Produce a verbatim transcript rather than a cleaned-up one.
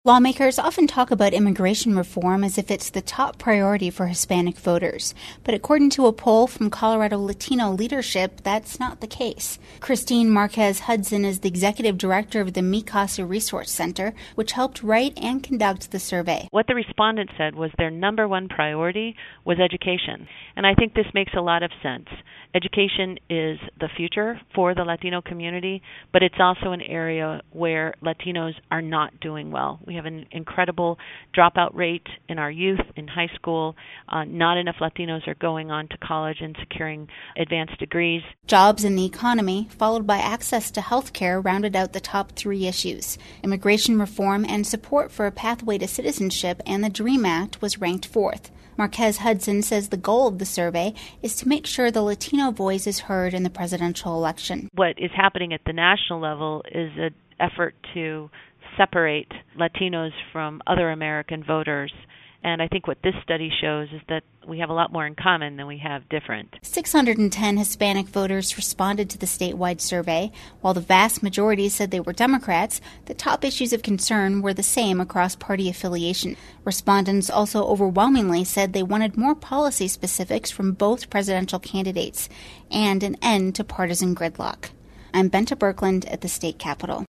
Lawmakers often talk about immigration reform as if it's the top priority for Hispanic voters. But according to a poll from Colorado Latino leadership, that's not the case. Christine Marquez Hudson is the executive director of the Mi Casa Resource Center, which helped write and conduct the survey. What the respondents said was their number one priority was education. And I think this makes a lot of sense. Education is the future for the Latino community, but it's also an area where Latinos are not doing well. We have an incredible dropout rate in our youth in high school. Uh, not enough Latinos are going on to college and securing advanced degrees. Jobs and the economy, followed by access to health care, rounded out the top three issues. Immigration reform and support for a pathway to citizenship and the DREAM Act was ranked fourth. Marquez Hudson says the goal of the survey is to make sure the Latino voice is heard in the presidential election. What is happening at the national level is an effort to separate Latinos from other American voters. And I think what this study shows is that we have a lot more in common than we have different. six hundred ten Hispanic voters responded to the statewide survey. While the vast majority said they were Democrats, the top issues of concern were the same across party affiliation. Respondents also overwhelmingly said they wanted more policy specifics from both presidential candidates and an end to partisan gridlock. I'm Benta Birkeland at the state capitol.